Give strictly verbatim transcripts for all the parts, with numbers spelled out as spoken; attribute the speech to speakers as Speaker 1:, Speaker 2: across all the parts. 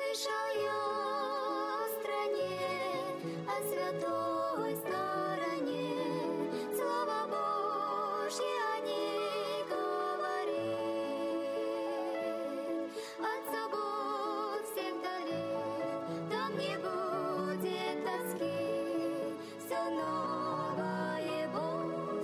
Speaker 1: Слышал я о стране, о святой стороне, Слово Божье о ней говорит. От забот всех далек, там не будет тоски, все новое Бог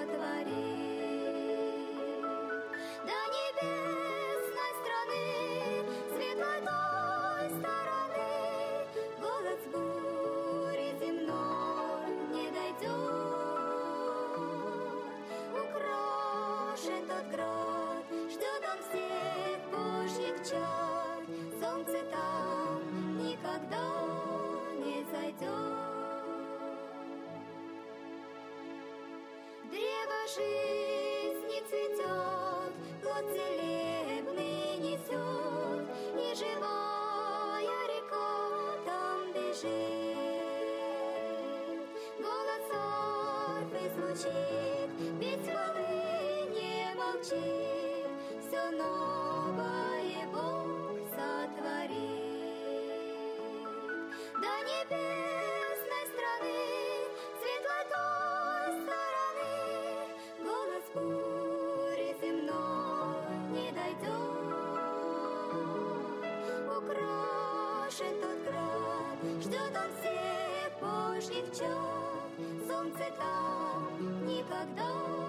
Speaker 1: сотворит. До небесной страны, светлой той стороны, голос бури земной не дойдет. Украшен тот град, ждет он всех Божьих чад, солнце там никогда не зайдет. Древо жизни цветет, плод целебный несет, и живая река там бежит. Голос арфы звучит, петь хвалы не молчит, все новое Бог сотворит. До небесной страны, светлой той стороны, голос бури земной не дойдет. Украшен тот град, ждет он всех Божьих чад, солнце там никогда